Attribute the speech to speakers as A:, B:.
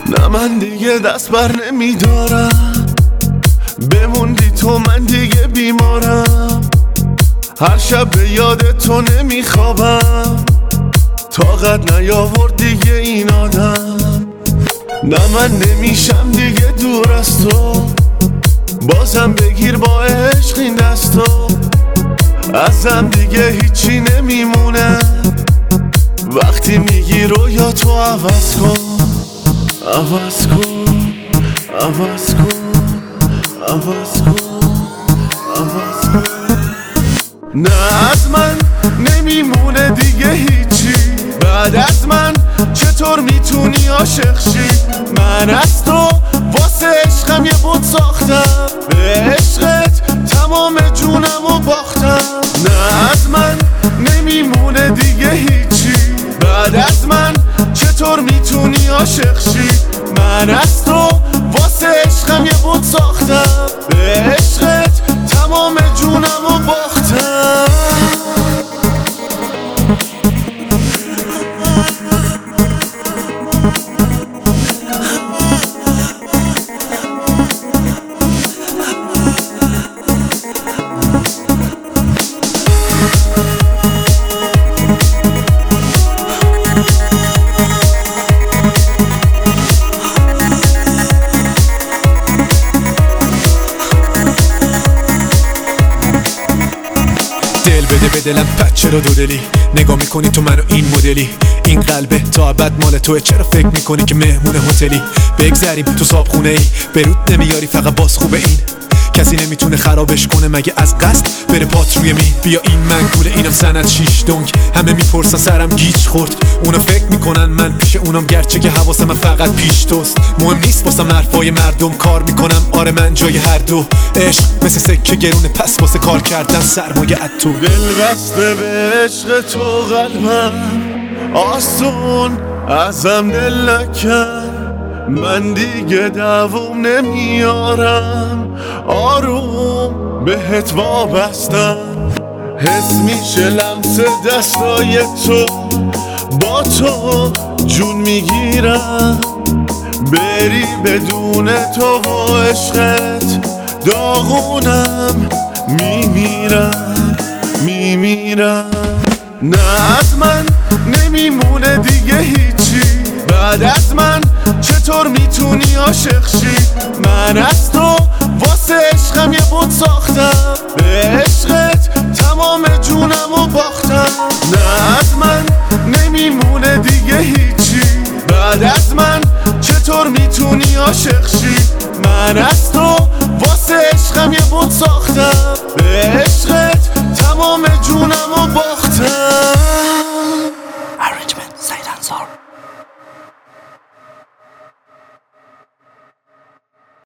A: نه من دیگه دست بر نمیدارم، بموندی تو من دیگه بیمارم. هر شب به یاد تو نمیخوابم، طاقت نیاورد دیگه این آدم. نه من نمیشم دیگه دور از تو، بازم بگیر با عشق این دستو. ازم دیگه هیچی نمیمونه، وقتی میگی رویا تو عوض کن، عوض کن، عوض کن، عوض کن، عوض کن. نه از من نمیمونه دیگه هیچی، بعد از من چطور میتونی عاشق شی؟ من از تو واسه عشقم یه بت ساختم، به عشقت تمام جونمو باختم. نه از من نمیمونه دیگه هیچی، بعد از من چطور میتونی عاشق شی؟ من از تو واسه عشقم یه بت ساختم، به عشقت تمام جونمو باختم.
B: دل بده به دلم پد چرا دو دلی نگاه میکنی تو منو این مدلی؟ این قلبه تا ابد مال توه، چرا فکر میکنی که مهمون هتلی؟ بگذریم تو صابخونه ای برود نمیاری فقط باز خوبه این، کسی نمیتونه خرابش کنه مگه از قصد بره پات روی مین. بیا این منگوله اینم سند شیش دنگ، همه میپرسن سرم گیج خورد، اونا فکر میکنن من پیش اونام، گرچه که حواس من فقط پیش توست. مهم نیست واسم حرفای مردم، کار میکنم آره من جای هر دو. عشق مثل سکه گرونه پس واسه کار کردن سرمایه اتو.
A: دل بسته به عشق تو قلبم، آسون ازم دل نکن، من دیگه دووم نمیارم، آروم بهت وابستم. حس میشه لمس دستای تو، با تو جون میگیرم، بری بدون تو و عشقت داغونم، میمیرم میمیرم. نه از من نمیمونه دیگه هیچی، بعد از من چطور میتونی عاشق شی؟ من از تو واسه عشقم یه بت ساختم، به عشقت تمام جونمو باختم. نه از من نمیمونه دیگه هیچی، بعد از من چطور میتونی عاشق شی؟ من از تو واسه عشقم یه بت ساختم،